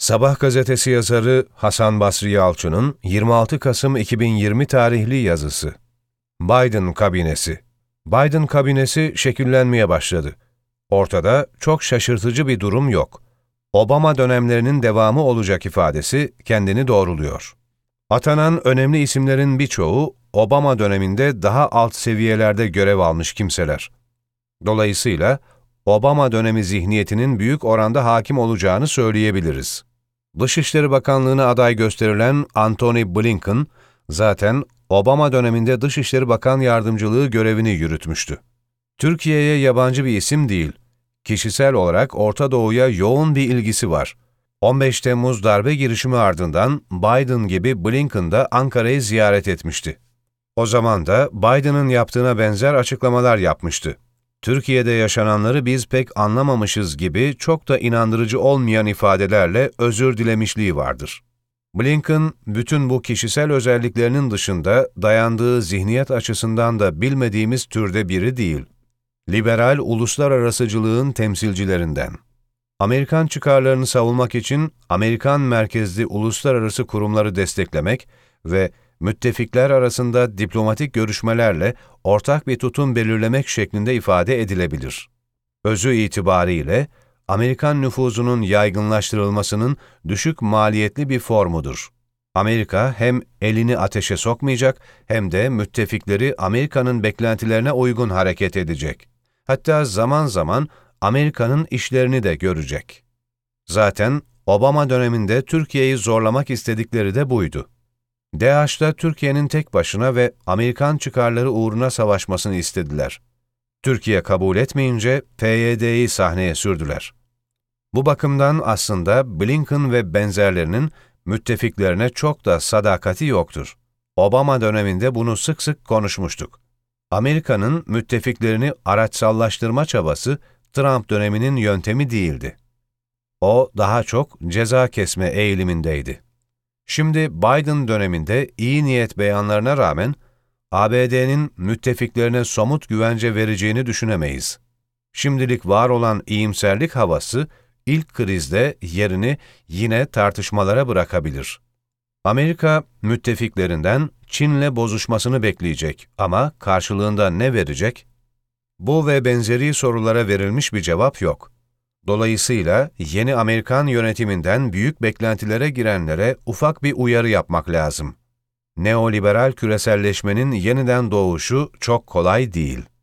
Sabah gazetesi yazarı Hasan Basri Yalçın'ın 26 Kasım 2020 tarihli yazısı. Biden kabinesi. Biden kabinesi şekillenmeye başladı. Ortada çok şaşırtıcı bir durum yok. Obama dönemlerinin devamı olacak ifadesi kendini doğruluyor. Atanan önemli isimlerin birçoğu Obama döneminde daha alt seviyelerde görev almış kimseler. Dolayısıyla Obama dönemi zihniyetinin büyük oranda hakim olacağını söyleyebiliriz. Dışişleri Bakanlığı'na aday gösterilen Antony Blinken, zaten Obama döneminde Dışişleri Bakan Yardımcılığı görevini yürütmüştü. Türkiye'ye yabancı bir isim değil, kişisel olarak Orta Doğu'ya yoğun bir ilgisi var. 15 Temmuz darbe girişimi ardından Biden gibi Blinken da Ankara'yı ziyaret etmişti. O zaman da Biden'ın yaptığına benzer açıklamalar yapmıştı. Türkiye'de yaşananları biz pek anlamamışız gibi çok da inandırıcı olmayan ifadelerle özür dilemişliği vardır. Blinken, bütün bu kişisel özelliklerinin dışında dayandığı zihniyet açısından da bilmediğimiz türde biri değil. Liberal uluslararasıcılığın temsilcilerinden. Amerikan çıkarlarını savunmak için Amerikan merkezli uluslararası kurumları desteklemek ve müttefikler arasında diplomatik görüşmelerle ortak bir tutum belirlemek şeklinde ifade edilebilir. Özü itibariyle, Amerikan nüfuzunun yaygınlaştırılmasının düşük maliyetli bir formudur. Amerika hem elini ateşe sokmayacak hem de müttefikleri Amerika'nın beklentilerine uygun hareket edecek. Hatta zaman zaman Amerika'nın işlerini de görecek. Zaten Obama döneminde Türkiye'yi zorlamak istedikleri de buydu. DAEŞ'ta Türkiye'nin tek başına ve Amerikan çıkarları uğruna savaşmasını istediler. Türkiye kabul etmeyince PYD'yi sahneye sürdüler. Bu bakımdan aslında Blinken ve benzerlerinin müttefiklerine çok da sadakati yoktur. Obama döneminde bunu sık sık konuşmuştuk. Amerika'nın müttefiklerini araçsallaştırma çabası Trump döneminin yöntemi değildi. O daha çok ceza kesme eğilimindeydi. Şimdi Biden döneminde iyi niyet beyanlarına rağmen ABD'nin müttefiklerine somut güvence vereceğini düşünemeyiz. Şimdilik var olan iyimserlik havası ilk krizde yerini yine tartışmalara bırakabilir. Amerika müttefiklerinden Çin'le bozuşmasını bekleyecek ama karşılığında ne verecek? Bu ve benzeri sorulara verilmiş bir cevap yok. Dolayısıyla yeni Amerikan yönetiminden büyük beklentilere girenlere ufak bir uyarı yapmak lazım. Neoliberal küreselleşmenin yeniden doğuşu çok kolay değil.